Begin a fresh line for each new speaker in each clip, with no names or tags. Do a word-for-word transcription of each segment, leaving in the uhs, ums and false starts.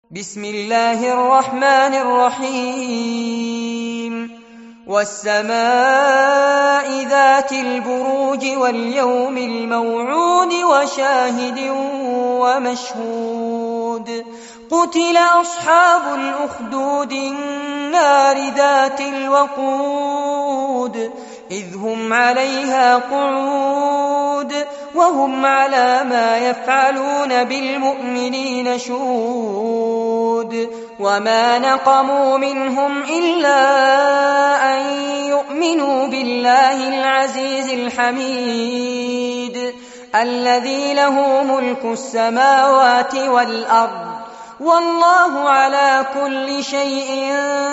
بسم الله الرحمن الرحيم والسماء ذات البروج واليوم الموعود وشاهد ومشهود قتل أصحاب الأخدود النار ذات الوقود إذ هم عليها قعود وهم على ما يفعلون بالمؤمنين شهود وما نقموا منهم إلا أن يؤمنوا بالله العزيز الحميد الذي له ملك السماوات والأرض والله على كل شيء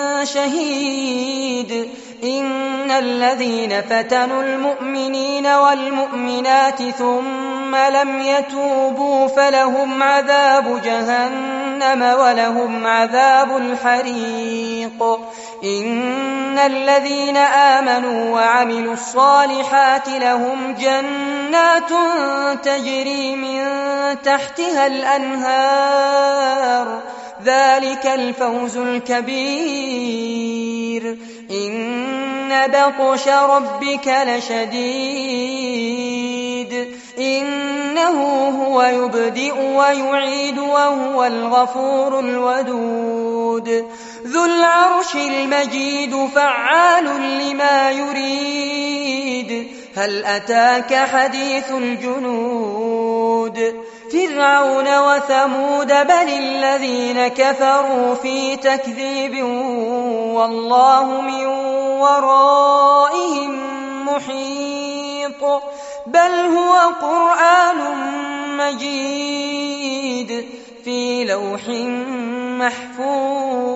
شهيد إن الذين فتنوا المؤمنين والمؤمنات ثم لم يتوبوا فلهم عذاب جهنم ولهم عذاب الحريق إن الذين آمنوا وعملوا الصالحات لهم جنات تجري من تحتها الأنهار ذلك الفوز الكبير إن بطش ربك لشديد إنه هو يبدئ ويعيد وهو الغفور الودود ذو العرش المجيد فعال لما يريد هل أتاك حديث الجنود فرعون وثمود بل الذين كفروا في تكذيب والله من ورائهم محيط بل هو قرآن مجيد في لوح محفوظ.